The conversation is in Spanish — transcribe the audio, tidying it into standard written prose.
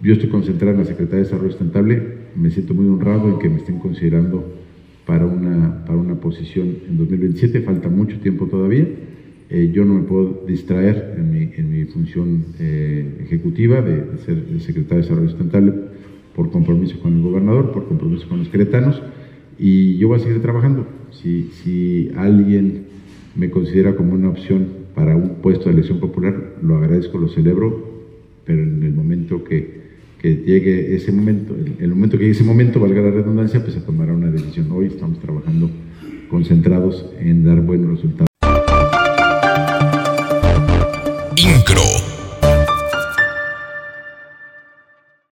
Yo estoy concentrado en la Secretaría de Desarrollo Sustentable, me siento muy honrado en que me estén considerando para una posición en 2027, falta mucho tiempo todavía. Yo no me puedo distraer en mi función ejecutiva de ser el secretario de Desarrollo Sustentable por compromiso con el gobernador, por compromiso con los queretanos, y yo voy a seguir trabajando. Si alguien me considera como una opción para un puesto de elección popular, lo agradezco, lo celebro, pero en el momento que llegue ese momento, valga la redundancia, pues se tomará una decisión. Hoy estamos trabajando concentrados en dar buenos resultados.